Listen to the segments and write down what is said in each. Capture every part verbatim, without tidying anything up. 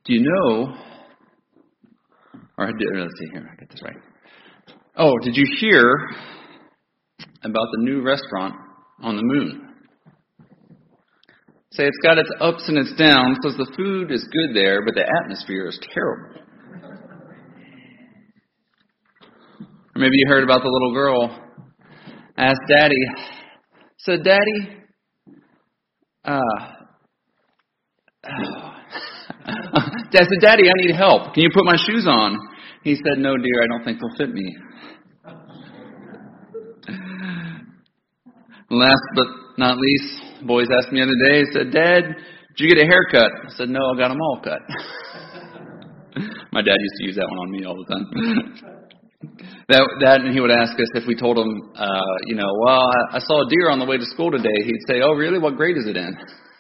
Do you know, or did, let's see here, I got this right. Oh, did you hear about the new restaurant on the moon? Say it's got its ups and its downs because the food is good there, but the atmosphere is terrible. Or maybe you heard about the little girl asked Daddy, said, Daddy, uh, oh. Dad said, Daddy, I need help. Can you put my shoes on? He said, no, dear, I don't think they'll fit me. Last but not least, boys asked me the other day, said, Dad, did you get a haircut? I said, no, I got them all cut. My dad used to use that one on me all the time. that, that, and he would ask us if we told him, uh, you know, well, I, I saw a deer on the way to school today. He'd say, oh, really? What grade is it in?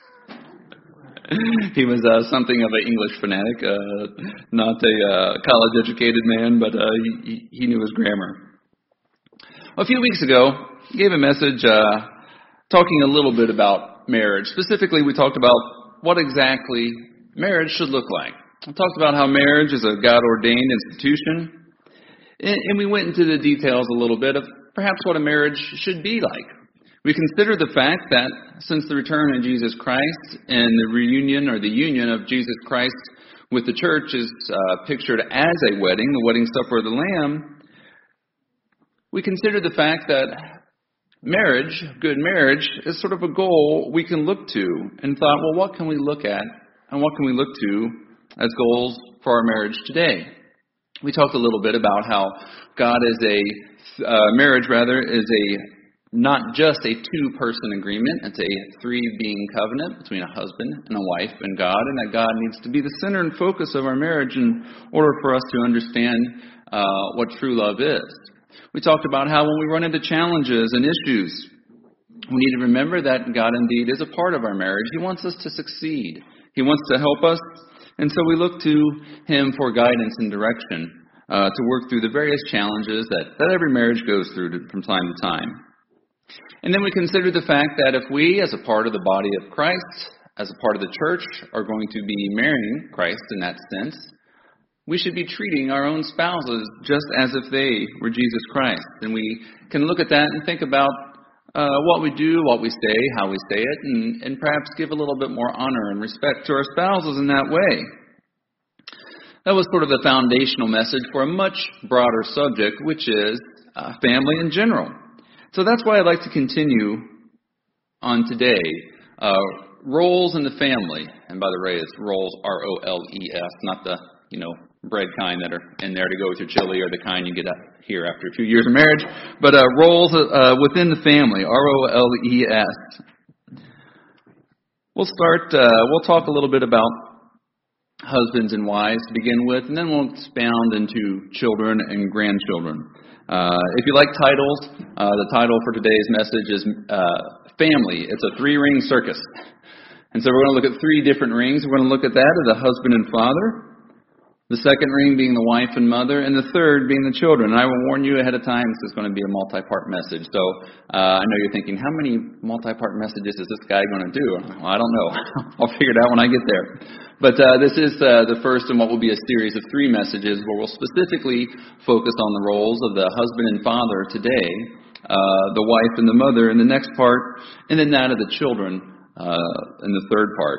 He was uh, something of an English fanatic, uh, not a uh, college-educated man, but uh, he, he knew his grammar. A few weeks ago, he gave a message uh, talking a little bit about marriage. Specifically, we talked about what exactly marriage should look like. We talked about how marriage is a God-ordained institution, and, and we went into the details a little bit of perhaps what a marriage should be like. We considered the fact that since the return of Jesus Christ and the reunion or the union of Jesus Christ with the church is uh, pictured as a wedding, the wedding supper of the Lamb, we considered the fact that marriage, good marriage, is sort of a goal we can look to and thought, well, what can we look at and what can we look to as goals for our marriage today? We talked a little bit about how God is a, uh, marriage rather, is a not just a two-person agreement. It's a three-being covenant between a husband and a wife and God, and that God needs to be the center and focus of our marriage in order for us to understand uh, what true love is. We talked about how when we run into challenges and issues, we need to remember that God indeed is a part of our marriage. He wants us to succeed. He wants to help us, and so we look to Him for guidance and direction uh, to work through the various challenges that, that every marriage goes through to, from time to time. And then we consider the fact that if we, as a part of the body of Christ, as a part of the church, are going to be marrying Christ in that sense, we should be treating our own spouses just as if they were Jesus Christ. And we can look at that and think about uh, what we do, what we say, how we say it, and, and perhaps give a little bit more honor and respect to our spouses in that way. That was sort of the foundational message for a much broader subject, which is uh, family in general. So that's why I'd like to continue on today, uh, roles in the family. And by the way, it's roles, R O L E S, not the, you know, bread kind that are in there to go with your chili or the kind you get here after a few years of marriage. But uh, roles uh, within the family, R O L E S. We'll start, uh, we'll talk a little bit about husbands and wives to begin with, and then we'll expound into children and grandchildren. Uh, if you like titles, uh, the title for today's message is uh, Family. It's a three-ring circus. And so we're going to look at three different rings. We're going to look at that as a husband and father, the second ring being the wife and mother, and the third being the children. And I will warn you ahead of time, this is going to be a multi-part message. So uh, I know you're thinking, how many multi-part messages is this guy going to do? Well, I don't know. I'll figure it out when I get there. But uh, this is uh, the first in what will be a series of three messages where we'll specifically focus on the roles of the husband and father today, uh, the wife and the mother in the next part, and then that of the children uh, in the third part.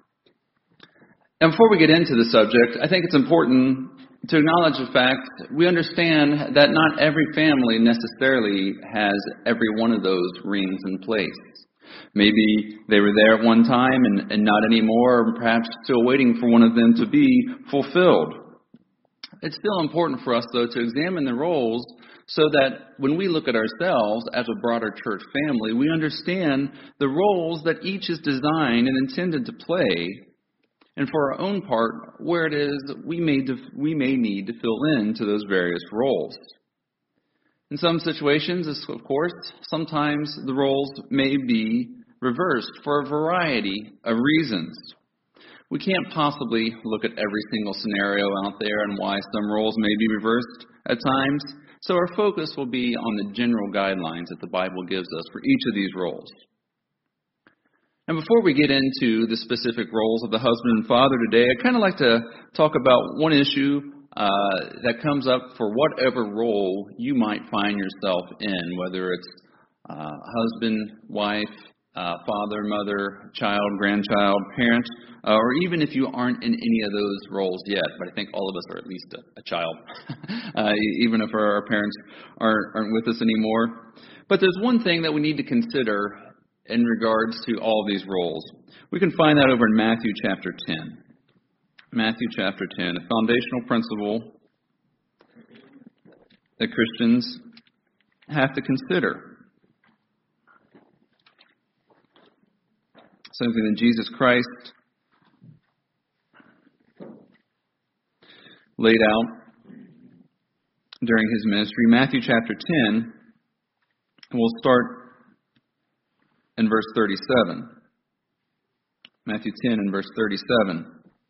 And before we get into the subject, I think it's important to acknowledge the fact that we understand that not every family necessarily has every one of those rings in place. Maybe they were there at one time and, and not anymore, or perhaps still waiting for one of them to be fulfilled. It's still important for us, though, to examine the roles so that when we look at ourselves as a broader church family, we understand the roles that each is designed and intended to play, and for our own part, where it is we may, def- we may need to fill in to those various roles. In some situations, of course, sometimes the roles may be reversed for a variety of reasons. We can't possibly look at every single scenario out there and why some roles may be reversed at times, so our focus will be on the general guidelines that the Bible gives us for each of these roles. And before we get into the specific roles of the husband and father today, I'd kind of like to talk about one issue uh, that comes up for whatever role you might find yourself in, whether it's uh, husband, wife, uh, father, mother, child, grandchild, parent, uh, or even if you aren't in any of those roles yet. But I think all of us are at least a, a child, uh, even if our, our parents aren't, aren't with us anymore. But there's one thing that we need to consider in regards to all of these roles. We can find that over in Matthew chapter ten. Matthew chapter ten, a foundational principle that Christians have to consider. Something that Jesus Christ laid out during his ministry. Matthew chapter ten, we'll start in verse thirty-seven. Matthew ten and verse thirty-seven.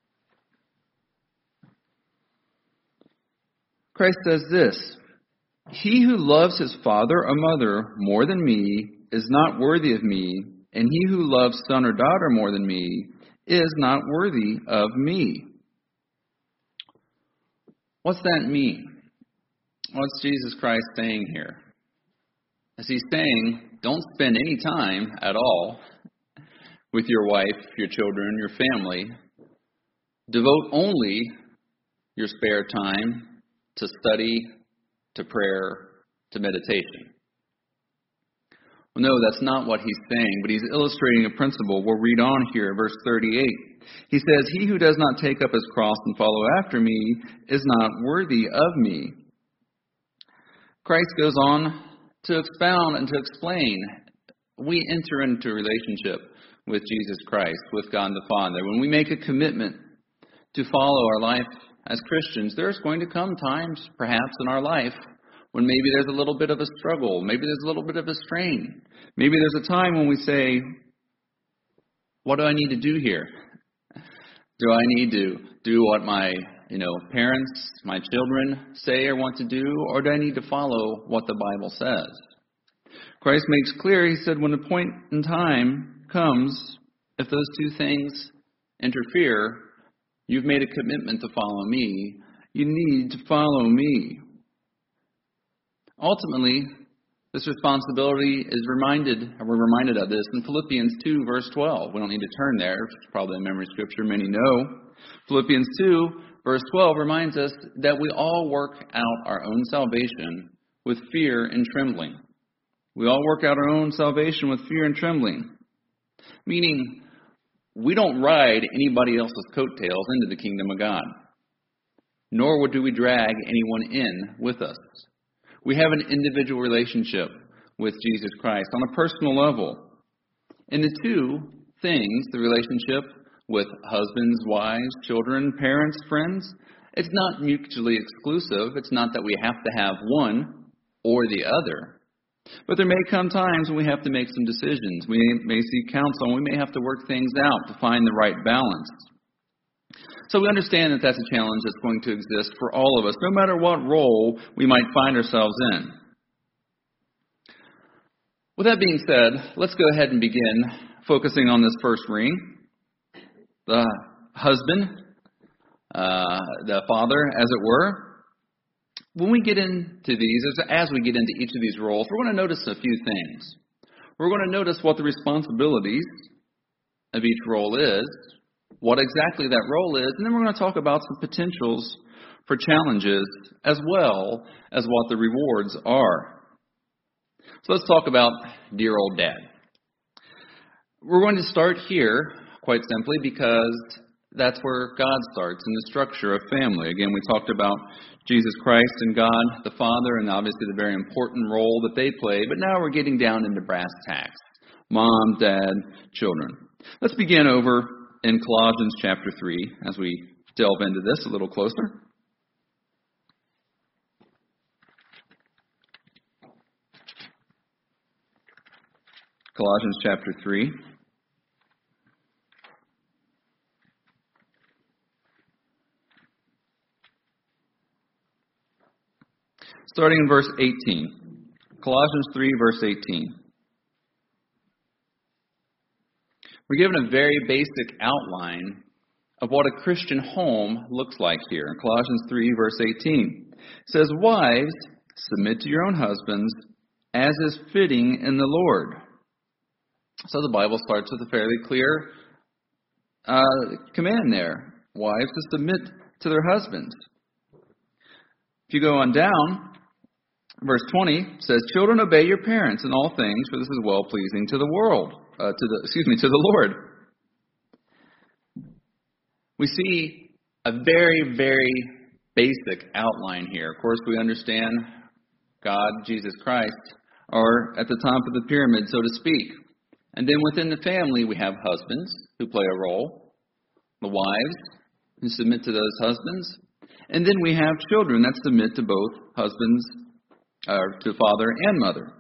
Christ says this, "He who loves his father or mother more than me is not worthy of me, and he who loves son or daughter more than me is not worthy of me." What's that mean? What's Jesus Christ saying here? Is he saying, don't spend any time at all with your wife, your children, your family. Devote only your spare time to study, to prayer, to meditation. Well, no, that's not what he's saying, but he's illustrating a principle. We'll read on here, verse thirty-eight. He says, "He who does not take up his cross and follow after me is not worthy of me." Christ goes on to expound and to explain. We enter into a relationship with Jesus Christ, with God the Father. When we make a commitment to follow our life as Christians, there's going to come times, perhaps in our life, when maybe there's a little bit of a struggle, maybe there's a little bit of a strain. Maybe there's a time when we say, what do I need to do here? Do I need to do what my, you know, parents, my children say or want to do, or do I need to follow what the Bible says? Christ makes clear, he said, when the point in time comes, if those two things interfere, you've made a commitment to follow me, you need to follow me. Ultimately, this responsibility is reminded, or we're reminded of this in Philippians two, verse twelve. We don't need to turn there. It's probably a memory scripture many know. Philippians two, verse twelve reminds us that we all work out our own salvation with fear and trembling. We all work out our own salvation with fear and trembling. Meaning, we don't ride anybody else's coattails into the kingdom of God. Nor do we drag anyone in with us. We have an individual relationship with Jesus Christ on a personal level. And the two things, the relationship with husbands, wives, children, parents, friends, it's not mutually exclusive. It's not that we have to have one or the other. But there may come times when we have to make some decisions. We may seek counsel. We may have to work things out to find the right balance. So we understand that that's a challenge that's going to exist for all of us, no matter what role we might find ourselves in. With that being said, let's go ahead and begin focusing on this first ring. The husband, uh, the father, as it were. When we get into these, as we get into each of these roles, we're going to notice a few things. We're going to notice what the responsibilities of each role is, what exactly that role is, and then we're going to talk about some potentials for challenges as well as what the rewards are. So let's talk about dear old dad. We're going to start here, quite simply, because that's where God starts in the structure of family. Again, we talked about Jesus Christ and God the Father, and obviously the very important role that they play. But now we're getting down into brass tacks. Mom, dad, children. Let's begin over in Colossians chapter three as we delve into this a little closer. Colossians chapter three. Starting in verse eighteen. Colossians three, verse eighteen. We're given a very basic outline of what a Christian home looks like here. In Colossians three, verse eighteen, it says, "Wives, submit to your own husbands, as is fitting in the Lord." So the Bible starts with a fairly clear uh, command there. Wives to submit to their husbands. If you go on down, verse twenty says, "Children, obey your parents in all things, for this is well-pleasing to the world, uh, to the excuse me, to the Lord." We see a very, very basic outline here. Of course, we understand God, Jesus Christ, are at the top of the pyramid, so to speak. And then within the family, we have husbands who play a role, the wives who submit to those husbands, and then we have children that submit to both husbands, or to father and mother.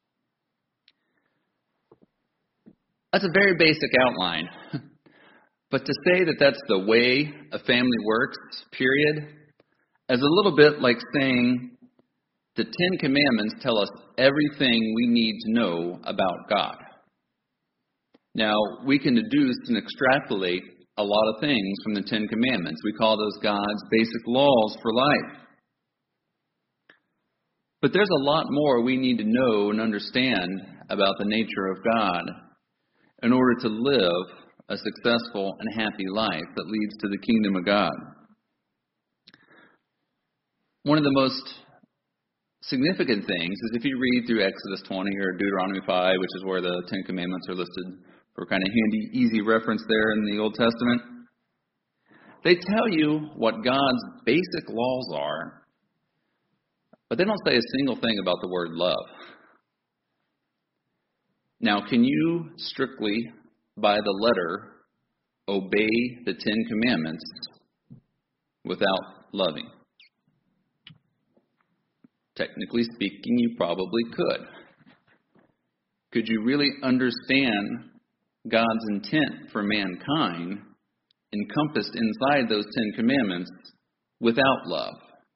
That's a very basic outline. But to say that that's the way a family works, period, is a little bit like saying the Ten Commandments tell us everything we need to know about God. Now, we can deduce and extrapolate a lot of things from the Ten Commandments. We call those God's basic laws for life. But there's a lot more we need to know and understand about the nature of God in order to live a successful and happy life that leads to the kingdom of God. One of the most significant things is if you read through Exodus twenty or Deuteronomy five, which is where the Ten Commandments are listed for kind of handy, easy reference there in the Old Testament, they tell you what God's basic laws are, but they don't say a single thing about the word love. Now, can you strictly, by the letter, obey the Ten Commandments without loving? Technically speaking, you probably could. Could you really understand God's intent for mankind encompassed inside those Ten Commandments without love?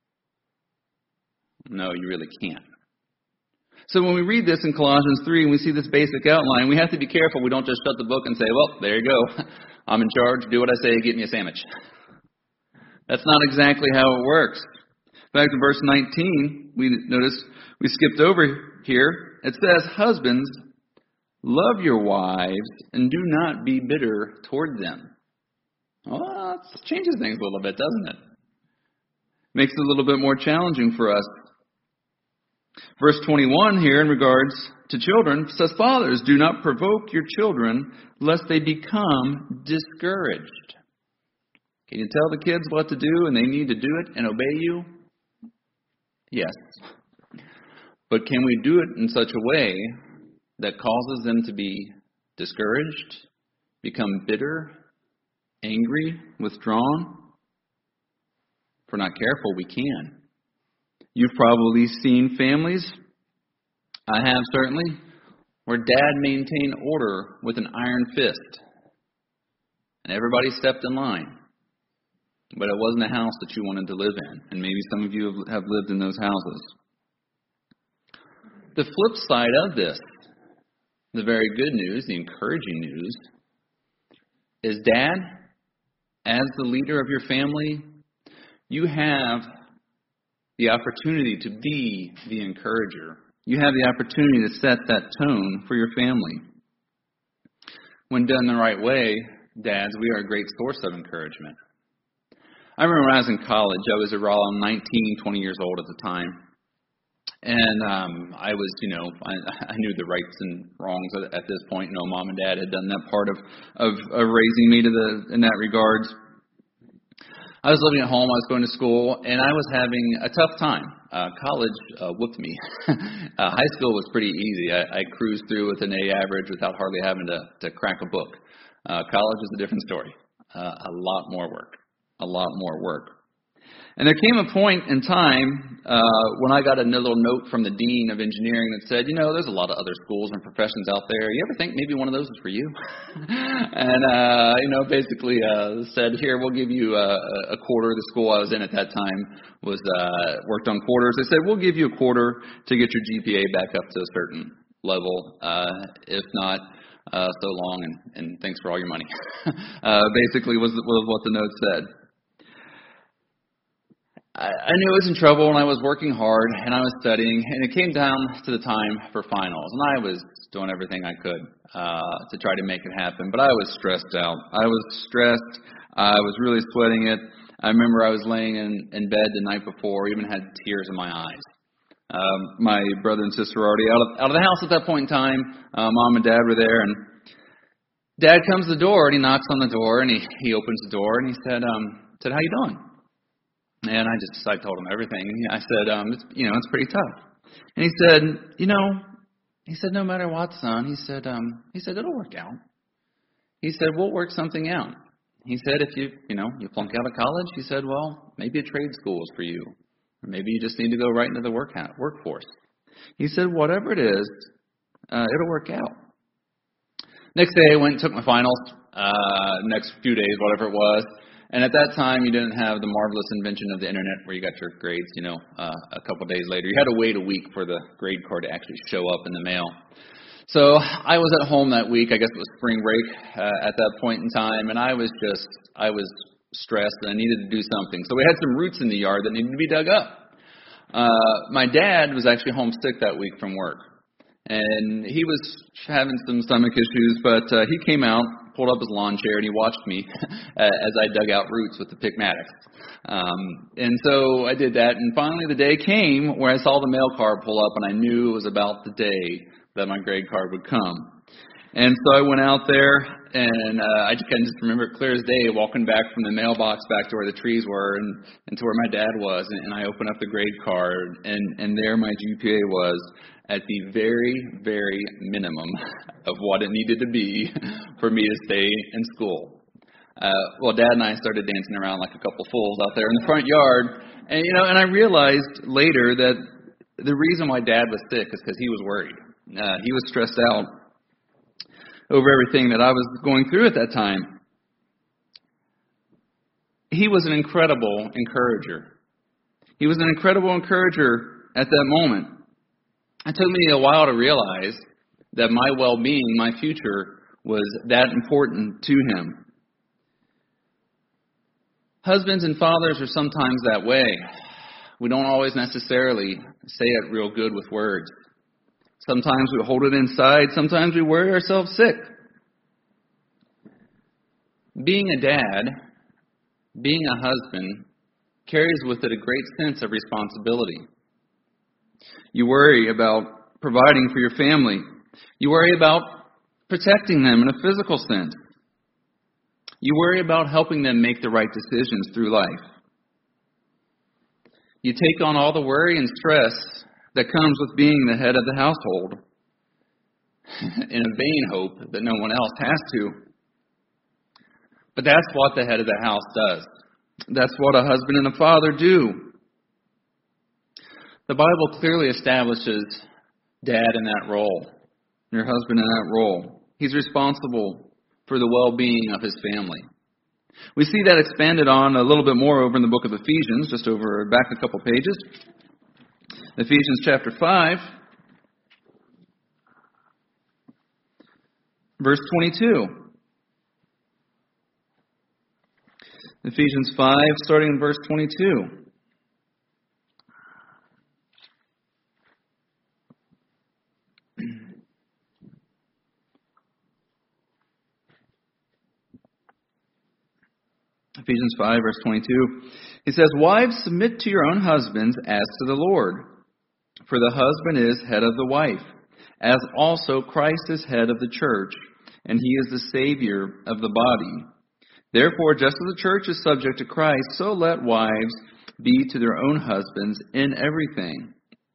No, you really can't. So when we read this in Colossians three and we see this basic outline, we have to be careful. We don't just shut the book and say, well, there you go. I'm in charge. Do what I say. Get me a sandwich. That's not exactly how it works. Back to verse nineteen, we notice we skipped over here. It says, "Husbands, love your wives and do not be bitter toward them." Well, that changes things a little bit, doesn't it? Makes it a little bit more challenging for us. Verse twenty-one here in regards to children says, "Fathers, do not provoke your children lest they become discouraged." Can you tell the kids what to do and they need to do it and obey you? Yes. But can we do it in such a way that causes them to be discouraged, become bitter, angry, withdrawn? If we're not careful, we can. You've probably seen families, I have certainly, where dad maintained order with an iron fist. And everybody stepped in line. But it wasn't a house that you wanted to live in. And maybe some of you have lived in those houses. The flip side of this, the very good news, the encouraging news, is dad, as the leader of your family, you have the opportunity to be the encourager. You have the opportunity to set that tone for your family. When done the right way, dads, we are a great source of encouragement. I remember when I was in college, I was around nineteen, twenty years old at the time. And um, I was, you know, I, I knew the rights and wrongs at, at this point. You know, mom and dad had done that part of, of, of raising me to the in that regards. I was living at home, I was going to school, and I was having a tough time. Uh, college uh, whooped me. uh, high school was pretty easy. I, I cruised through with an A average without hardly having to, to crack a book. Uh, college is a different story. Uh, a lot more work. A lot more work. And there came a point in time uh, when I got a little note from the dean of engineering that said, you know, there's a lot of other schools and professions out there. You ever think maybe one of those is for you? and, uh, you know, basically uh, said, here, we'll give you a, a quarter. The school I was in at that time was uh, worked on quarters. They said, we'll give you a quarter to get your G P A back up to a certain level. Uh, if not, uh, so long, and, and thanks for all your money. uh, basically was, was what the note said. I, I knew I was in trouble, and I was working hard, and I was studying, and it came down to the time for finals, and I was doing everything I could uh, to try to make it happen, but I was stressed out. I was stressed. I was really sweating it. I remember I was laying in, in bed the night before, even had tears in my eyes. Um, my brother and sister were already out of, out of the house at that point in time. Uh, Mom and Dad were there, and Dad comes to the door, and he knocks on the door, and he, he opens the door, and he said, um, said, "How you doing?" And I just, I told him everything. And he, I said, um, it's, you know, it's pretty tough. And he said, you know, he said, no matter what, son, he said, um, he said, it'll work out. He said, we'll work something out. He said, if you, you know, you flunk out of college, he said, well, maybe a trade school is for you. Or maybe you just need to go right into the work workforce. He said, whatever it is, uh, it'll work out. Next day, I went and took my finals, uh, next few days, whatever it was. And at that time, you didn't have the marvelous invention of the internet where you got your grades, you know, uh, a couple days later. You had to wait a week for the grade card to actually show up in the mail. So I was at home that week. I guess it was spring break uh, at that point in time. And I was just, I was stressed and I needed to do something. So we had some roots in the yard that needed to be dug up. Uh, my dad was actually homesick that week from work. And he was having some stomach issues, but uh, he came out, pulled up his lawn chair, and he watched me as I dug out roots with the Picmatics. Um, and so I did that, and finally the day came where I saw the mail card pull up, and I knew it was about the day that my grade card would come. And so I went out there, and uh, I just kind of just remember it clear as day, walking back from the mailbox back to where the trees were and, and to where my dad was, and, and I opened up the grade card, and, and there my G P A was at the very, very minimum of what it needed to be for me to stay in school. Uh, well, Dad and I started dancing around like a couple fools out there in the front yard, and you know, and I realized later that the reason why Dad was sick is because he was worried. Uh, he was stressed out over everything that I was going through at that time. He was an incredible encourager. He was an incredible encourager at that moment. It took me a while to realize that my well-being, my future, was that important to him. Husbands and fathers are sometimes that way. We don't always necessarily say it real good with words. Sometimes we hold it inside. Sometimes we worry ourselves sick. Being a dad, being a husband, carries with it a great sense of responsibility. You worry about providing for your family. You worry about protecting them in a physical sense. You worry about helping them make the right decisions through life. You take on all the worry and stress that comes with being the head of the household in a vain hope that no one else has to. But that's what the head of the house does. That's what a husband and a father do. The Bible clearly establishes dad in that role, your husband in that role. He's responsible for the well-being of his family. We see that expanded on a little bit more over in the book of Ephesians, just over back a couple pages. Ephesians chapter five, verse twenty-two. Ephesians five, starting in verse twenty-two. Ephesians five, verse twenty-two. He says, "Wives, submit to your own husbands as to the Lord. For the husband is head of the wife, as also Christ is head of the church, and he is the Savior of the body. Therefore, just as the church is subject to Christ, so let wives be to their own husbands in everything."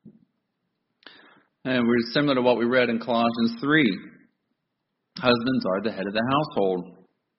And we're similar to what we read in Colossians three. Husbands are the head of the household.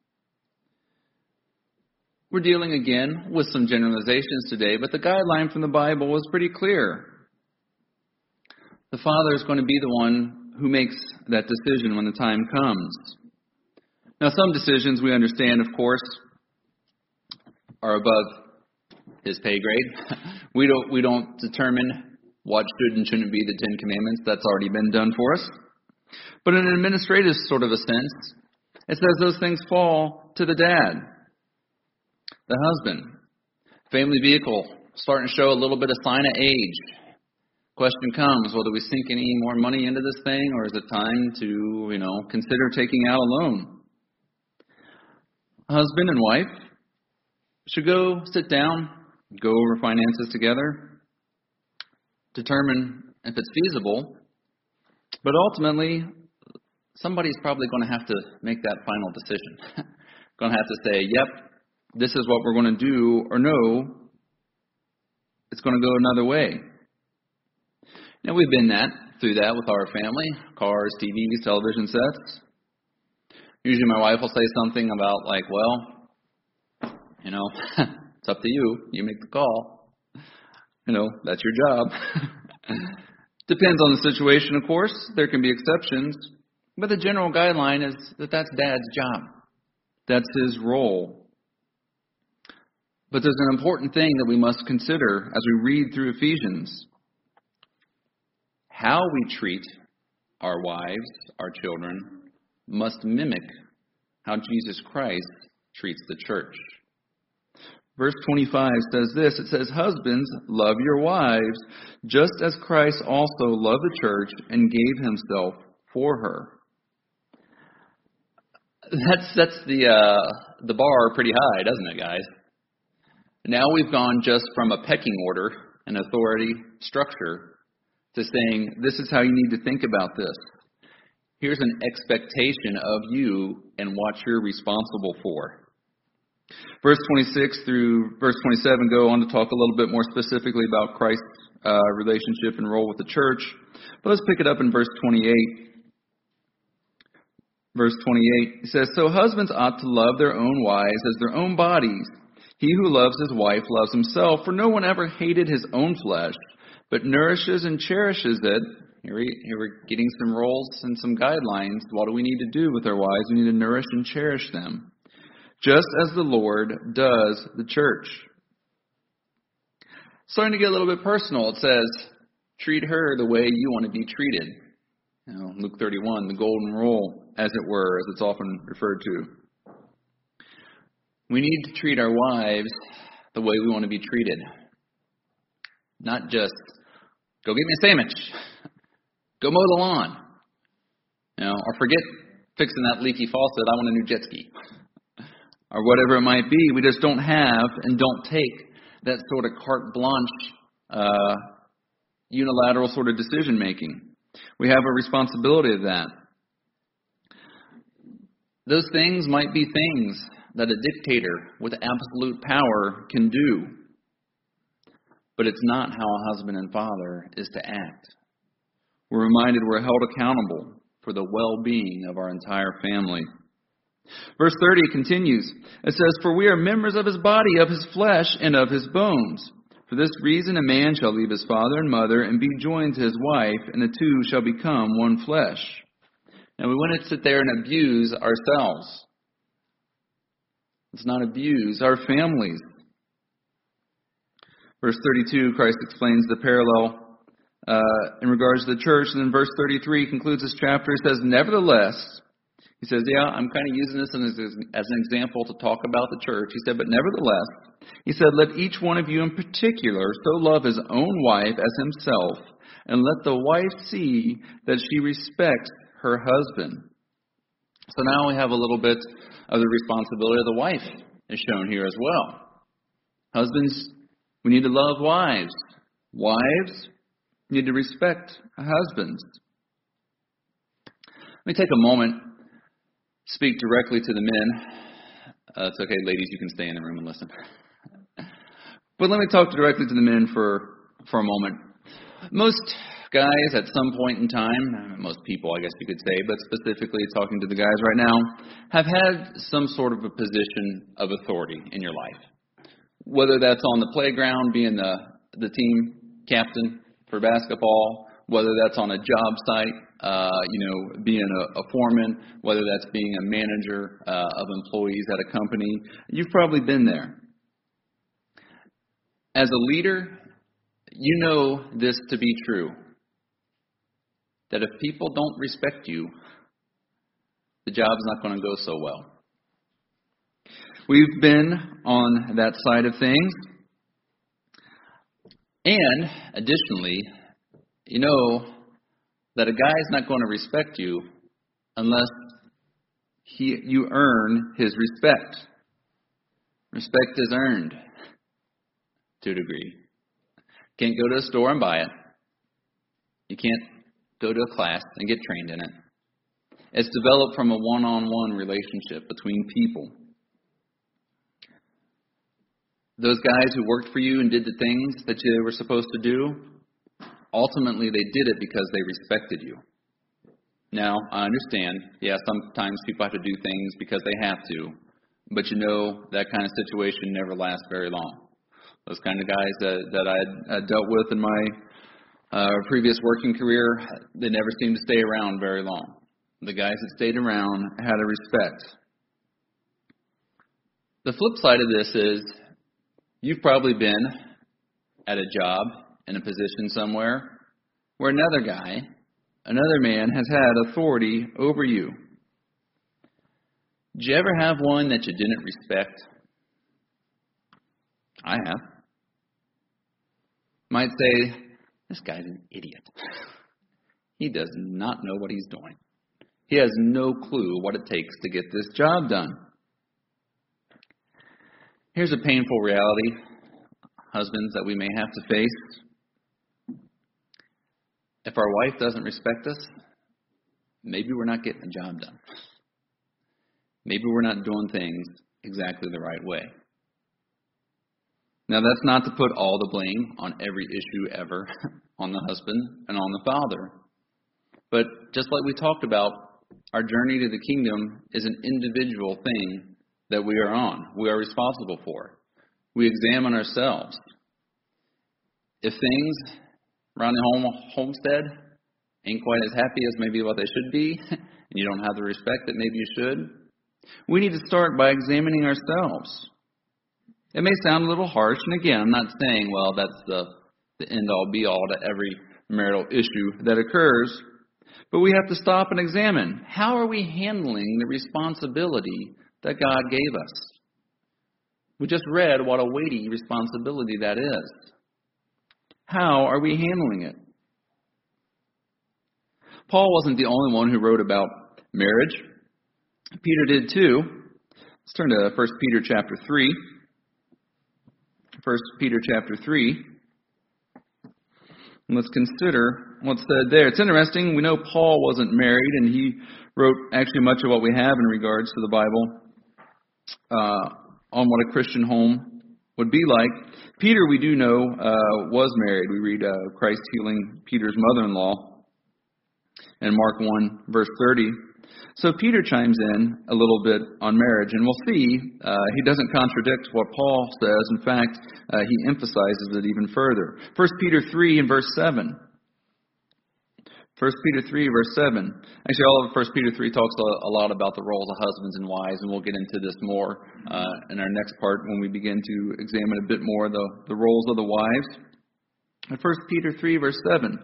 We're dealing again with some generalizations today, but the guideline from the Bible was pretty clear. The father is going to be the one who makes that decision when the time comes. Now, some decisions we understand, of course, are above his pay grade. We don't we don't determine what should and shouldn't be the Ten Commandments. That's already been done for us. But in an administrative sort of a sense, it says those things fall to the dad, the husband. Family vehicle starting to show a little bit of sign of age. Question comes, well, do we sink any more money into this thing, or is it time to, you know, consider taking out a loan? Husband and wife should go sit down, go over finances together, determine if it's feasible, but ultimately, somebody's probably going to have to make that final decision. Going to have to say, yep, this is what we're going to do, or no, it's going to go another way. Now, we've been that through that with our family, cars, T Vs, television sets. Usually my wife will say something about like, well, you know, it's up to you. You make the call. You know, that's your job. Depends on the situation, of course. There can be exceptions. But the general guideline is that that's Dad's job. That's his role. But there's an important thing that we must consider as we read through Ephesians. How we treat our wives, our children, must mimic how Jesus Christ treats the church. Verse twenty-five says this, it says, husbands, love your wives, just as Christ also loved the church and gave himself for her. That sets the, uh, the bar pretty high, doesn't it, guys? Now we've gone just from a pecking order, an authority structure, to saying, this is how you need to think about this. Here's an expectation of you and what you're responsible for. Verse twenty-six through verse twenty-seven go on to talk a little bit more specifically about Christ's uh, relationship and role with the church. But let's pick it up in verse twenty-eight. Verse twenty-eight, it says, so husbands ought to love their own wives as their own bodies. He who loves his wife loves himself, for no one ever hated his own flesh, but nourishes and cherishes it. Here, we, here we're getting some roles and some guidelines. What do we need to do with our wives? We need to nourish and cherish them, just as the Lord does the church. Starting to get a little bit personal, it says, treat her the way you want to be treated. You know, Luke thirty-one, the golden rule, as it were, as it's often referred to. We need to treat our wives the way we want to be treated. Not just, go get me a sandwich. Go mow the lawn. You know, or forget fixing that leaky faucet. I want a new jet ski. Or whatever it might be. We just don't have and don't take that sort of carte blanche, uh, unilateral sort of decision making. We have a responsibility of that. Those things might be things that a dictator with absolute power can do. But it's not how a husband and father is to act. We're reminded we're held accountable for the well-being of our entire family. Verse thirty continues. It says, for we are members of his body, of his flesh, and of his bones. For this reason a man shall leave his father and mother and be joined to his wife, and the two shall become one flesh. Now we want to sit there and abuse ourselves. Let's not abuse our families. Verse thirty-two, Christ explains the parallel uh, in regards to the church. And then verse thirty-three concludes this chapter. He says, nevertheless, he says, yeah, I'm kind of using this as, as an example to talk about the church. He said, but nevertheless, he said, let each one of you in particular so love his own wife as himself, and let the wife see that she respects her husband. So now we have a little bit of the responsibility of the wife is shown here as well. Husbands, we need to love wives. Wives need to respect husbands. Let me take a moment, speak directly to the men. Uh, it's okay, ladies, you can stay in the room and listen. But let me talk directly to the men for, for a moment. Most guys at some point in time, most people I guess you could say, but specifically talking to the guys right now, have had some sort of a position of authority in your life. Whether that's on the playground, being the, the team captain for basketball, whether that's on a job site, uh, you know, being a, a foreman, whether that's being a manager uh, of employees at a company, you've probably been there. As a leader, you know this to be true. that if people don't respect you, the job's not going to go so well. We've been on that side of things. And additionally, you know that a guy's not going to respect you unless he you earn his respect. Respect is earned to a degree. Can't go to a store and buy it. You can't go to a class and get trained in it. It's developed from a one-on-one relationship between people. Those guys who worked for you and did the things that you were supposed to do, ultimately they did it because they respected you. Now, I understand, yeah, sometimes people have to do things because they have to, but you know that kind of situation never lasts very long. Those kind of guys that, that I had dealt with in my uh, previous working career, they never seemed to stay around very long. The guys that stayed around had a respect. The flip side of this is, you've probably been at a job, in a position somewhere, where another guy, another man has had authority over you. Did you ever have one that you didn't respect? I have. Might say, this guy's an idiot. He does not know what he's doing. He has no clue what it takes to get this job done. Here's a painful reality, husbands, that we may have to face. If our wife doesn't respect us, maybe we're not getting the job done. Maybe we're not doing things exactly the right way. Now, that's not to put all the blame on every issue ever on the husband and on the father. But just like we talked about, our journey to the kingdom is an individual thing that we are on. We are responsible for. We examine ourselves. If things around the home homestead ain't quite as happy as maybe what they should be, and you don't have the respect that maybe you should, we need to start by examining ourselves. It may sound a little harsh, and again, I'm not saying, well, that's the, the end-all, be-all to every marital issue that occurs, but we have to stop and examine, how are we handling the responsibility that God gave us? We just read what a weighty responsibility that is. How are we handling it? Paul wasn't the only one who wrote about marriage. Peter did too. Let's turn to First Peter chapter three. First Peter chapter three. And let's consider what's said there. It's interesting. We know Paul wasn't married, and he wrote actually much of what we have in regards to the Bible uh, on what a Christian home would be like. Peter, we do know, uh, was married. We read uh, Christ healing Peter's mother-in-law in Mark one, verse thirty. So Peter chimes in a little bit on marriage, and we'll see uh, he doesn't contradict what Paul says. In fact, uh, he emphasizes it even further. First Peter three and verse seven. First Peter three, verse seven. Actually, all of First Peter three talks a, a lot about the roles of husbands and wives, and we'll get into this more uh, in our next part when we begin to examine a bit more the, the roles of the wives. In First Peter three, verse seven.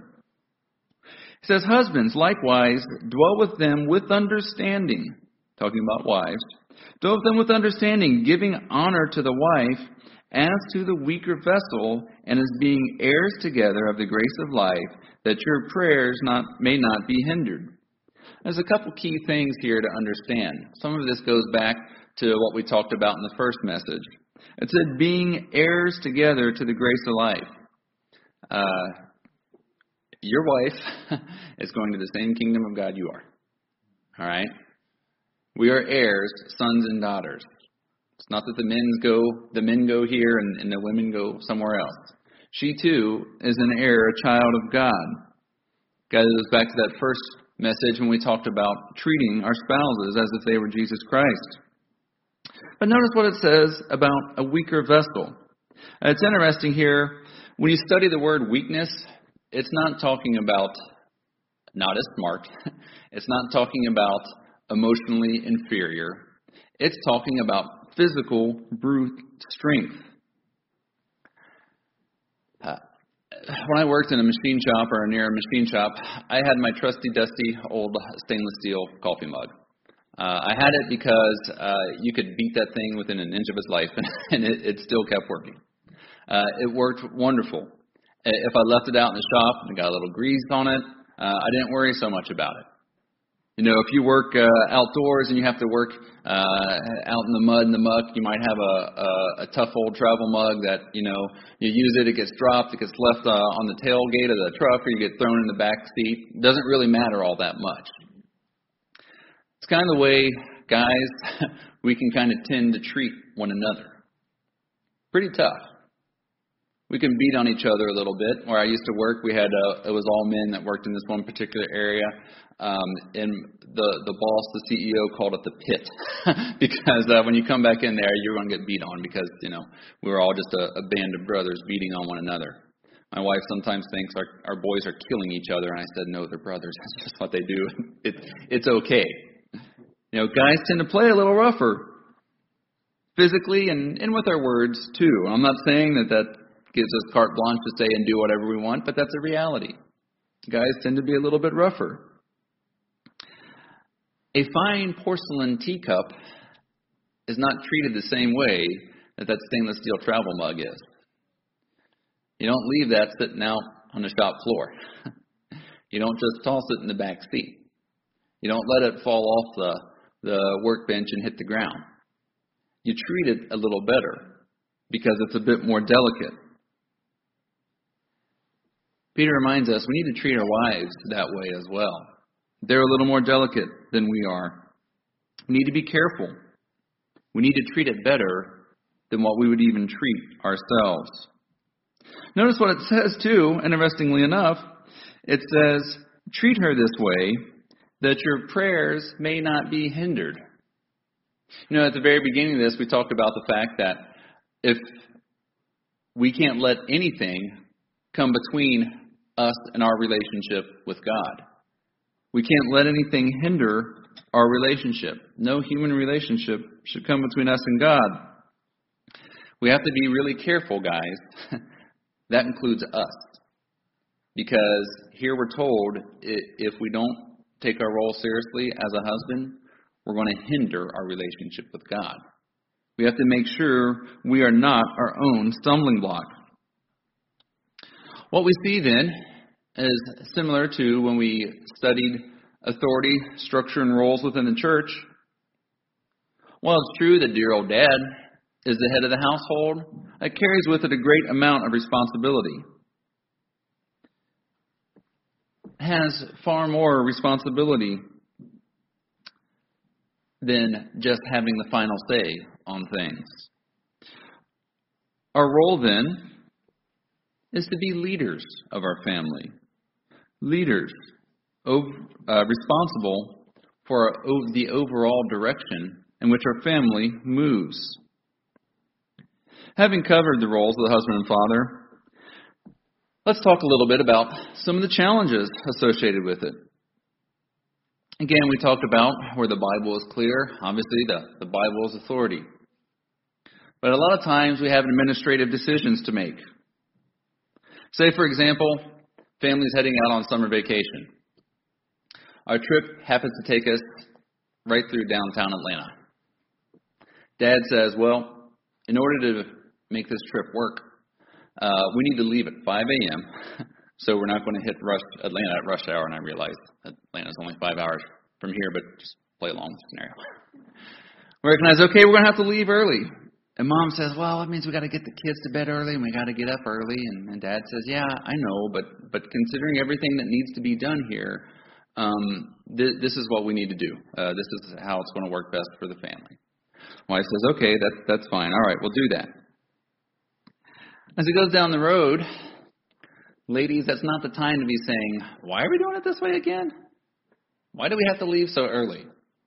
It says, husbands, likewise, dwell with them with understanding. Talking about wives. Dwell with them with understanding, giving honor to the wife as to the weaker vessel, and as being heirs together of the grace of life, that your prayers not may not be hindered. There's a couple key things here to understand. Some of this goes back to what we talked about in the first message. It said, being heirs together to the grace of life. Uh... Your wife is going to the same kingdom of God you are. All right? We are heirs, sons and daughters. It's not that the men go the men go here and, and the women go somewhere else. She too is an heir, a child of God. God, it goes back to that first message when we talked about treating our spouses as if they were Jesus Christ. But notice what it says about a weaker vessel. Uh, it's interesting here, when you study the word weakness, it's not talking about not as smart. It's not talking about emotionally inferior. It's talking about physical brute strength. Uh, when I worked in a machine shop or near a machine shop, I had my trusty, dusty, old stainless steel coffee mug. Uh, I had it because uh, you could beat that thing within an inch of its life, and it, it still kept working. Uh, it worked wonderful. If I left it out in the shop and it got a little grease on it, uh, I didn't worry so much about it. You know, if you work uh, outdoors and you have to work uh, out in the mud and the muck, you might have a, a, a tough old travel mug that, you know, you use it, it gets dropped, it gets left uh, on the tailgate of the truck, or you get thrown in the back seat. It doesn't really matter all that much. It's kind of the way, guys, we can kind of tend to treat one another. Pretty tough. We can beat on each other a little bit. Where I used to work, we had uh, it was all men that worked in this one particular area, um, and the the boss, the C E O, called it the pit because uh, when you come back in there, you're going to get beat on because you know we were all just a, a band of brothers beating on one another. My wife sometimes thinks our our boys are killing each other, and I said no, they're brothers. That's just what they do. It it's okay. You know, guys tend to play a little rougher, physically and and with our words too. I'm not saying that that gives us carte blanche to say and do whatever we want, but that's a reality. Guys tend to be a little bit rougher. A fine porcelain teacup is not treated the same way that that stainless steel travel mug is. You don't leave that sitting out on the shop floor. You don't just toss it in the back seat. You don't let it fall off the, the workbench and hit the ground. You treat it a little better because it's a bit more delicate. Peter reminds us we need to treat our wives that way as well. They're a little more delicate than we are. We need to be careful. We need to treat it better than what we would even treat ourselves. Notice what it says too, interestingly enough. It says, treat her this way that your prayers may not be hindered. You know, at the very beginning of this, we talked about the fact that if we can't let anything come between us and our relationship with God. We can't let anything hinder our relationship. No human relationship should come between us and God. We have to be really careful, guys. That includes us. Because here we're told if we don't take our role seriously as a husband, we're going to hinder our relationship with God. We have to make sure we are not our own stumbling block. What we see then is similar to when we studied authority, structure, and roles within the church. While it's true that dear old dad is the head of the household, it carries with it a great amount of responsibility. It has far more responsibility than just having the final say on things. Our role then is to be leaders of our family. Leaders uh, responsible for our, the overall direction in which our family moves. Having covered the roles of the husband and father, let's talk a little bit about some of the challenges associated with it. Again, we talked about where the Bible is clear. Obviously, the, the Bible is authority. But a lot of times we have administrative decisions to make. Say, for example, family's heading out on summer vacation. Our trip happens to take us right through downtown Atlanta. Dad says, well, in order to make this trip work, uh, we need to leave at five a.m., so we're not going to hit rush Atlanta at rush hour, and I realize Atlanta's only five hours from here, but just play along with the scenario. We recognize, okay, we're going to have to leave early. And Mom says, well, it means we got to get the kids to bed early and we got to get up early. And, and Dad says, yeah, I know, but but considering everything that needs to be done here, um, th- this is what we need to do. Uh, this is how it's going to work best for the family. Wife says, okay, that, that's fine. All right, we'll do that. As it goes down the road, ladies, that's not the time to be saying, why are we doing it this way again? Why do we have to leave so early?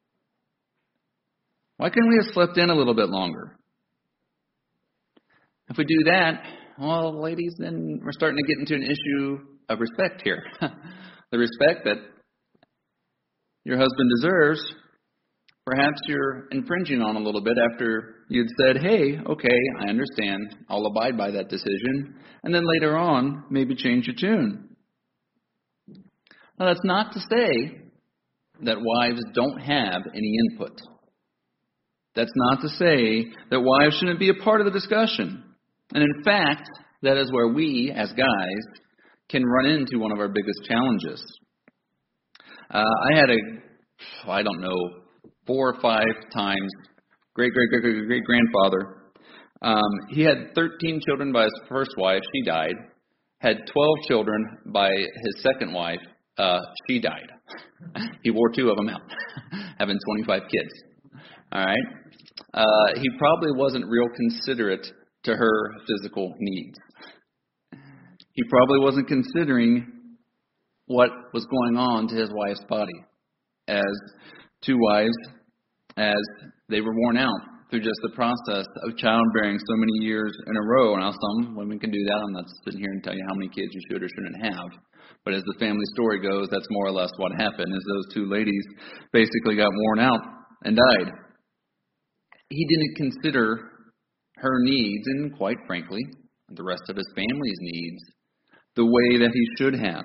Why couldn't we have slept in a little bit longer? If we do that, well, ladies, then we're starting to get into an issue of respect here. The respect that your husband deserves Perhaps you're infringing on a little bit after you'd said, hey, okay, I understand. I'll abide by that decision. And then later on, maybe change your tune. Now, that's not to say that wives don't have any input. That's not to say that wives shouldn't be a part of the discussion. And in fact, that is where we, as guys, can run into one of our biggest challenges. Uh, I had a, I don't know, four or five times great, great, great, great, great grandfather. Um, he had thirteen children by his first wife. She died. Had twelve children by his second wife. Uh, she died. He wore two of them out, having twenty-five kids. All right. Uh, he probably wasn't real considerate to her physical needs. He probably wasn't considering what was going on to his wife's body as two wives, as they were worn out through just the process of childbearing so many years in a row. Now, some women can do that. I'm not sitting here and tell you how many kids you should or shouldn't have. But as the family story goes, that's more or less what happened, is those two ladies basically got worn out and died. He didn't consider her needs, and quite frankly, the rest of his family's needs, the way that he should have.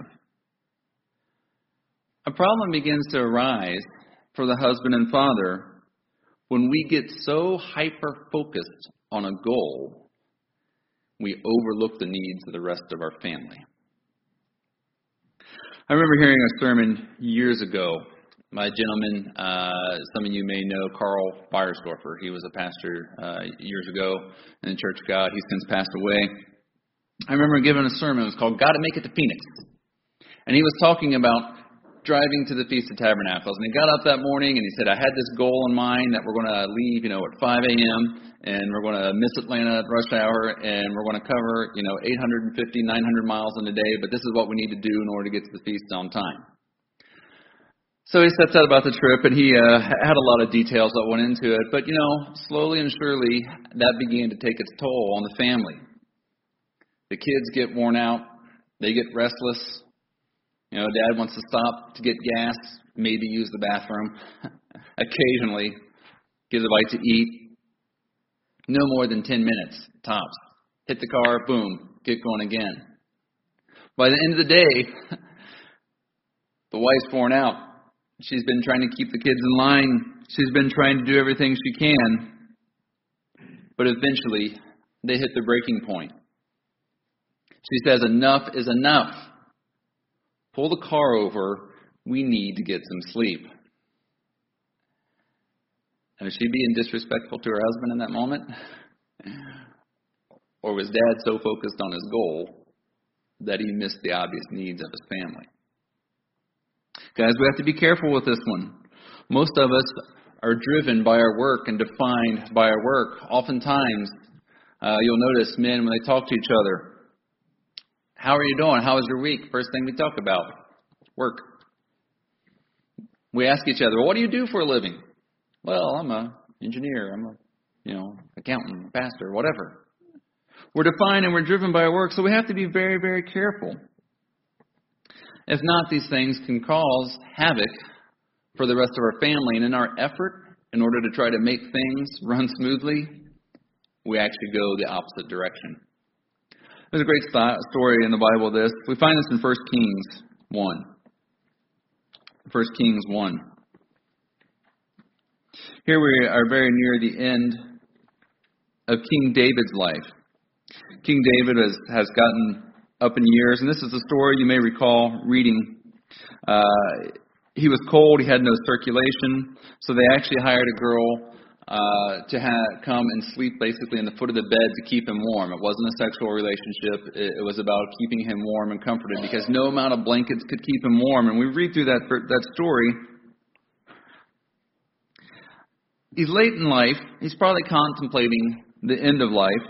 A problem begins to arise for the husband and father when we get so hyper-focused on a goal, we overlook the needs of the rest of our family. I remember hearing a sermon years ago by a gentleman, uh, some of you may know, Carl Beiersdorfer. He was a pastor uh, years ago in the Church of God. He's since passed away. I remember giving a sermon. It was called Gotta Make It to Phoenix. And he was talking about driving to the Feast of Tabernacles. And he got up that morning and he said, I had this goal in mind that we're going to leave, you know, at five a.m. and we're going to miss Atlanta at rush hour and we're going to cover, you know, eight hundred fifty, nine hundred miles in a day, but this is what we need to do in order to get to the feast on time. So he sets out about the trip, and he uh, had a lot of details that went into it. But, you know, slowly and surely, that began to take its toll on the family. The kids get worn out. They get restless. You know, Dad wants to stop to get gas, maybe use the bathroom. Occasionally, gives a bite to eat. No more than ten minutes, tops. Hit the car, boom, get going again. By the end of the day, the wife's worn out. She's been trying to keep the kids in line. She's been trying to do everything she can. But eventually, they hit the breaking point. She says, enough is enough. Pull the car over. We need to get some sleep. And was she being disrespectful to her husband in that moment? Or was Dad so focused on his goal that he missed the obvious needs of his family? Guys, we have to be careful with this one. Most of us are driven by our work and defined by our work. Oftentimes, uh, you'll notice men, when they talk to each other, how are you doing? How was your week? First thing we talk about, work. We ask each other, well, what do you do for a living? Well, I'm an engineer. I'm a, you know, accountant, pastor, whatever. We're defined and we're driven by our work, so we have to be very, very careful. If not, these things can cause havoc for the rest of our family. And in our effort, in order to try to make things run smoothly, we actually go the opposite direction. There's a great story in the Bible of this. We find this in First Kings one. First Kings one. Here we are very near the end of King David's life. King David has, has gotten up in years, and this is the story you may recall reading. Uh, he was cold, he had no circulation, so they actually hired a girl uh, to ha- come and sleep basically in the foot of the bed to keep him warm. It wasn't a sexual relationship, it, it was about keeping him warm and comforted, because no amount of blankets could keep him warm. And we read through that, that story. He's late in life, he's probably contemplating the end of life.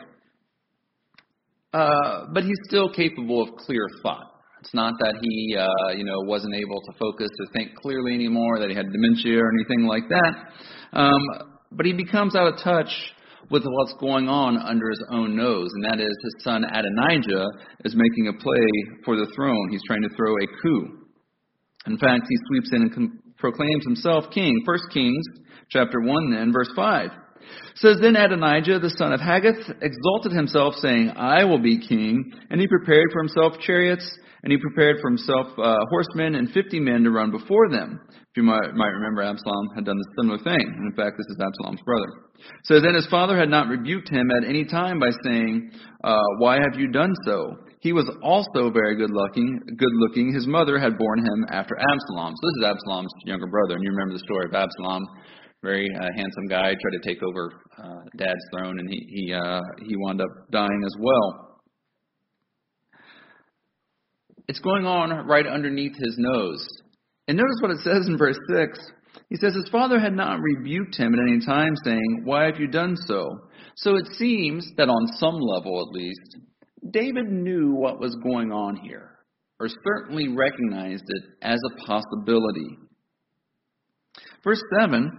Uh, but he's still capable of clear thought. It's not that he, uh, you know, wasn't able to focus or think clearly anymore, that he had dementia or anything like that. Um, but he becomes out of touch with what's going on under his own nose, and that is his son Adonijah is making a play for the throne. He's trying to throw a coup. In fact, he sweeps in and com- proclaims himself king. First Kings chapter one then, verse five. It says, Then Adonijah, the son of Haggith, exalted himself, saying, I will be king. And he prepared for himself chariots, and he prepared for himself uh, horsemen and fifty men to run before them. If you might, might remember, Absalom had done a similar thing. And in fact, this is Absalom's brother. So then his father had not rebuked him at any time by saying, uh, Why have you done so? He was also very good looking. Good looking. His mother had borne him after Absalom. So this is Absalom's younger brother. And you remember the story of Absalom. Very uh, handsome guy, tried to take over uh, Dad's throne, and he he uh, he wound up dying as well. It's going on right underneath his nose. And notice what it says in verse six. He says, His father had not rebuked him at any time, saying, Why have you done so? So it seems that on some level at least, David knew what was going on here, or certainly recognized it as a possibility. Verse seven,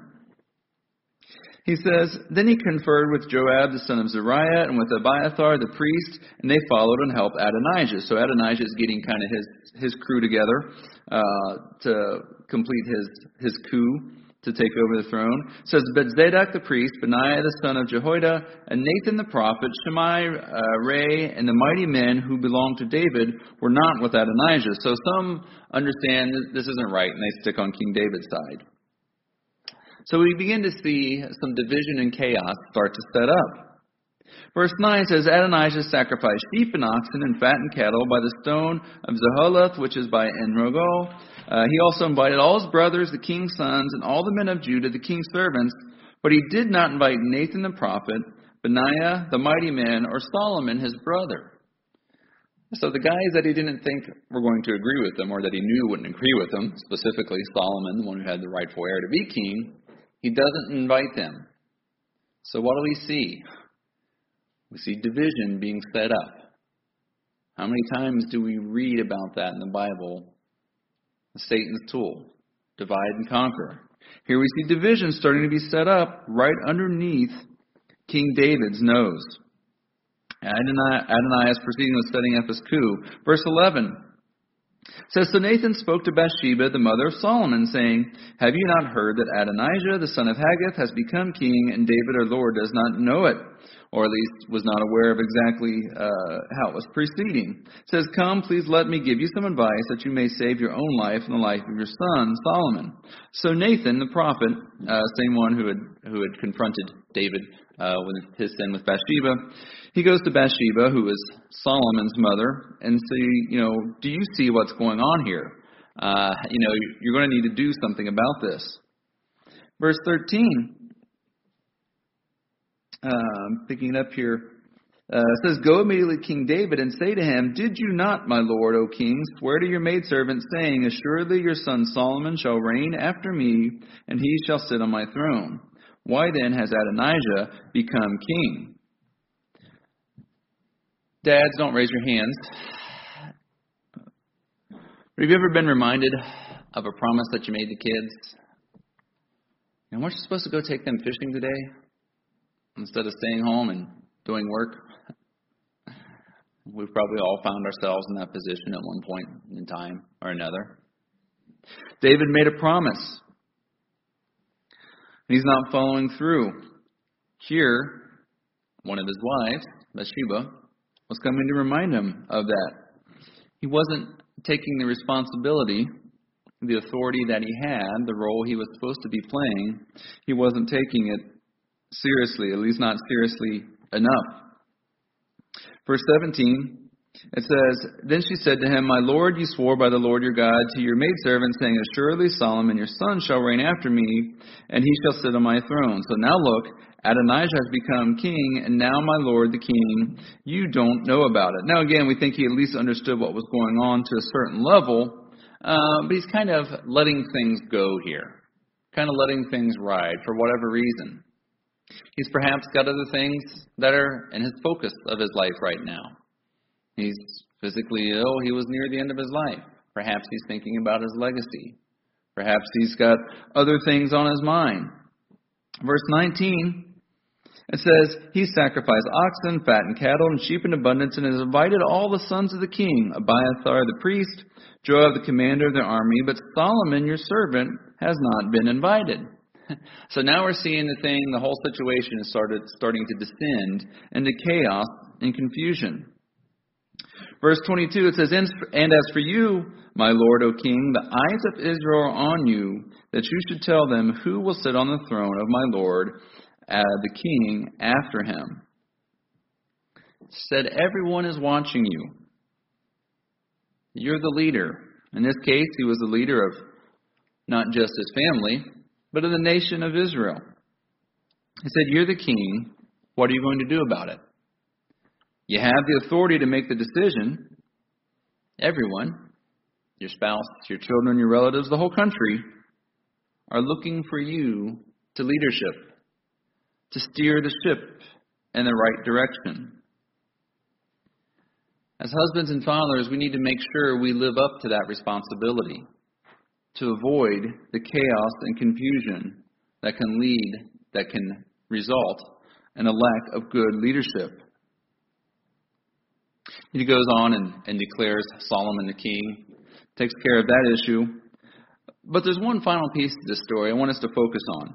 he says, Then he conferred with Joab, the son of Zeruiah, and with Abiathar, the priest, and they followed and helped Adonijah. So Adonijah is getting kind of his, his crew together uh, to complete his, his coup to take over the throne. It says, But Zadok the priest, Benaiah the son of Jehoiada, and Nathan the prophet, Shimei, uh, Ray, and the mighty men who belonged to David were not with Adonijah. So some understand this isn't right, and they stick on King David's side. So we begin to see some division and chaos start to set up. Verse nine says, Adonijah sacrificed sheep and oxen and fattened cattle by the stone of Zaholoth, which is by En-rogel. Uh, he also invited all his brothers, the king's sons, and all the men of Judah, the king's servants. But he did not invite Nathan the prophet, Benaiah, the mighty man, or Solomon, his brother. So the guys that he didn't think were going to agree with him, or that he knew wouldn't agree with him, specifically Solomon, the one who had the rightful heir to be king, he doesn't invite them. So what do we see? We see division being set up. How many times do we read about that in the Bible? Satan's tool. Divide and conquer. Here we see division starting to be set up right underneath King David's nose. Adonijah is proceeding with setting up his coup. Verse eleven. It says, So Nathan spoke to Bathsheba, the mother of Solomon, saying, Have you not heard that Adonijah, the son of Haggith, has become king, and David our Lord does not know it, or at least was not aware of exactly uh, how it was proceeding? It says, Come, please let me give you some advice, that you may save your own life and the life of your son, Solomon. So Nathan, the prophet, uh, same one who had who had confronted David uh, with his sin with Bathsheba, he goes to Bathsheba, who is Solomon's mother, and say, you know, do you see what's going on here? Uh, you know, you're going to need to do something about this. Verse thirteen, uh, picking it up here, uh, it says, Go immediately to King David and say to him, Did you not, my lord, O king, swear to your maidservant, saying, Assuredly your son Solomon shall reign after me, and he shall sit on my throne? Why then has Adonijah become king? Dads, don't raise your hands. Have you ever been reminded of a promise that you made to kids? And weren't you supposed to go take them fishing today instead of staying home and doing work? We've probably all found ourselves in that position at one point in time or another. David made a promise. He's not following through. Here, one of his wives, Bathsheba, was coming to remind him of that. He wasn't taking the responsibility, the authority that he had, the role he was supposed to be playing. He wasn't taking it seriously, at least not seriously enough. Verse seventeen, it says, Then she said to him, My lord, you swore by the Lord your God to your maidservant, saying, Assuredly Solomon your son shall reign after me, and he shall sit on my throne. So now look, Adonijah has become king, and now my lord the king, you don't know about it. Now again, we think he at least understood what was going on to a certain level, uh, but he's kind of letting things go here, kind of letting things ride for whatever reason. He's perhaps got other things that are in his focus of his life right now. He's physically ill. He was near the end of his life. Perhaps he's thinking about his legacy. Perhaps he's got other things on his mind. Verse nineteen, it says, He sacrificed oxen, fattened cattle, and sheep in abundance, and has invited all the sons of the king, Abiathar the priest, Joab the commander of the army, but Solomon your servant has not been invited. So now we're seeing the thing, the whole situation is started starting to descend into chaos and confusion. Verse twenty-two, it says, "And as for you, my lord, O king, the eyes of Israel are on you, that you should tell them who will sit on the throne of my lord, uh, the king, after him." It said, everyone is watching you. You're the leader. In this case, he was the leader of not just his family, but of the nation of Israel. He said, you're the king. What are you going to do about it? You have the authority to make the decision. Everyone, your spouse, your children, your relatives, the whole country, are looking for you to leadership, to steer the ship in the right direction. As husbands and fathers, we need to make sure we live up to that responsibility, to avoid the chaos and confusion that can lead, that can result in a lack of good leadership. He goes on and, and declares Solomon the king, takes care of that issue. But there's one final piece to this story I want us to focus on.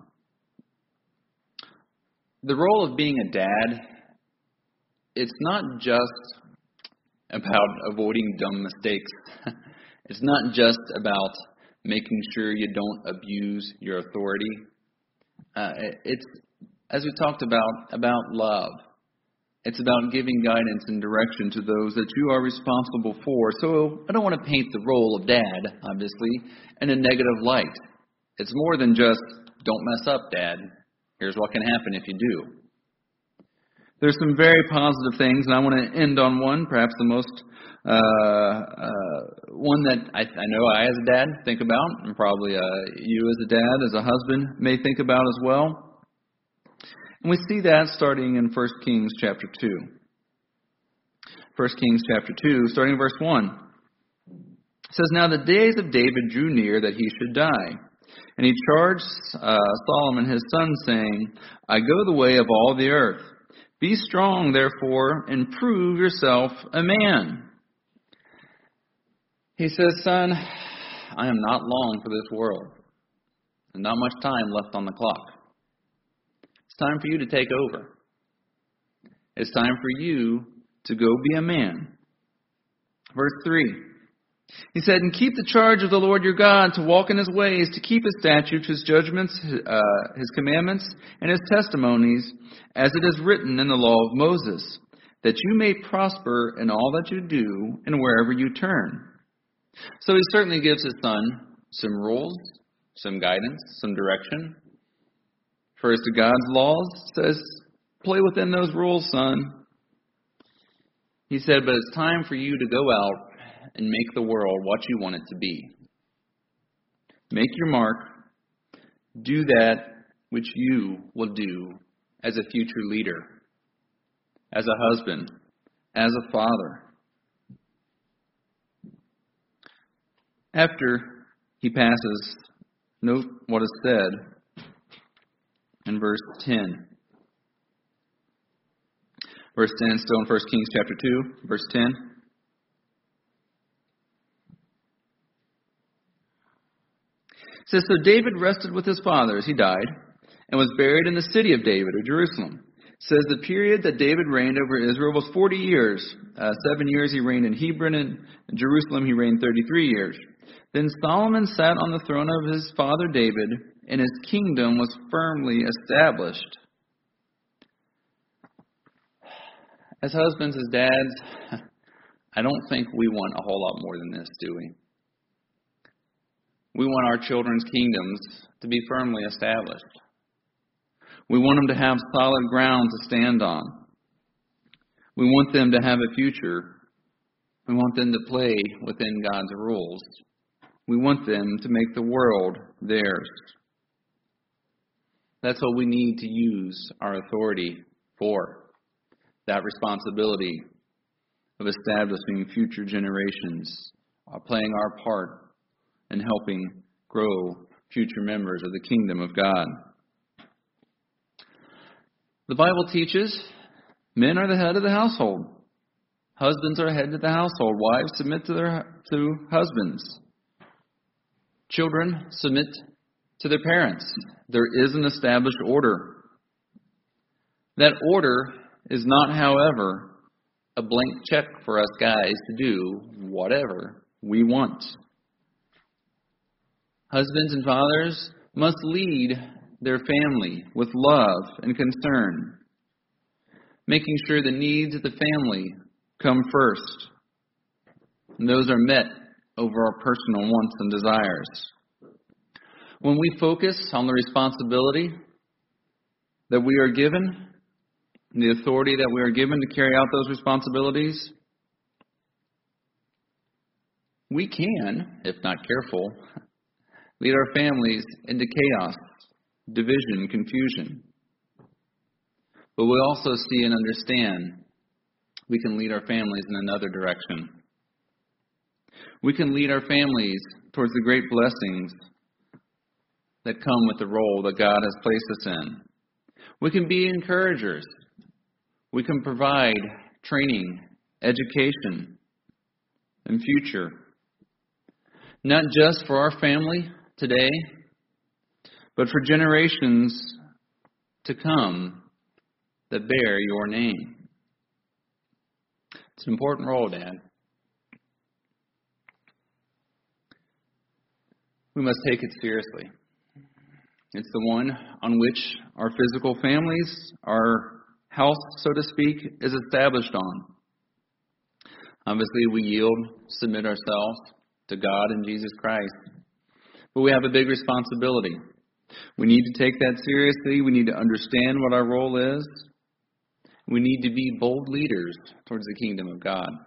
The role of being a dad, it's not just about avoiding dumb mistakes. It's not just about making sure you don't abuse your authority. Uh, it's, as we talked about, about love. It's about giving guidance and direction to those that you are responsible for. So I don't want to paint the role of dad, obviously, in a negative light. It's more than just, don't mess up, Dad. Here's what can happen if you do. There's some very positive things, and I want to end on one, perhaps the most uh, uh, one that I, I know I as a dad think about, and probably uh, you as a dad, as a husband, may think about as well. And we see that starting in First Kings chapter two. First Kings chapter two, starting in verse one. It says, "Now the days of David drew near that he should die. And he charged uh, Solomon his son, saying, I go the way of all the earth. Be strong, therefore, and prove yourself a man." He says, "Son, I am not long for this world, and not much time left on the clock. It's time for you to take over. It's time for you to go be a man." Verse three. He said, "And keep the charge of the Lord your God, to walk in his ways, to keep his statutes, his judgments, uh, his commandments, and his testimonies, as it is written in the law of Moses, that you may prosper in all that you do and wherever you turn." So he certainly gives his son some rules, some guidance, some direction. First to God's laws, says, play within those rules, son. He said, but it's time for you to go out and make the world what you want it to be. Make your mark. Do that which you will do as a future leader, as a husband, as a father. After he passes, note what is said in verse ten. Verse ten, still in First Kings chapter two, verse ten. It says, "So David rested with his fathers," he died, "and was buried in the city of David, or Jerusalem." It says the period that David reigned over Israel was forty years. Uh, seven years he reigned in Hebron, and in Jerusalem he reigned thirty-three years. Then Solomon sat on the throne of his father David, and his kingdom was firmly established. As husbands, as dads, I don't think we want a whole lot more than this, do we? We want our children's kingdoms to be firmly established. We want them to have solid ground to stand on. We want them to have a future. We want them to play within God's rules. We want them to make the world theirs. That's what we need to use our authority for. That responsibility of establishing future generations, uh, playing our part in helping grow future members of the kingdom of God. The Bible teaches men are the head of the household. Husbands are head of the household. Wives submit to their to husbands. Children submit to their parents. There is an established order. That order is not, however, a blank check for us guys to do whatever we want. Husbands and fathers must lead their family with love and concern, making sure the needs of the family come first, and those are met over our personal wants and desires. When we focus on the responsibility that we are given, the authority that we are given to carry out those responsibilities, we can, if not careful, lead our families into chaos, division, confusion. But we also see and understand we can lead our families in another direction. We can lead our families towards the great blessings that come with the role that God has placed us in. We can be encouragers. We can provide training, education, and future. Not just for our family today, but for generations to come that bear your name. It's an important role, Dad. We must take it seriously. It's the one on which our physical families, our house, so to speak, is established on. Obviously, we yield, submit ourselves to God and Jesus Christ. But we have a big responsibility. We need to take that seriously. We need to understand what our role is. We need to be bold leaders towards the kingdom of God.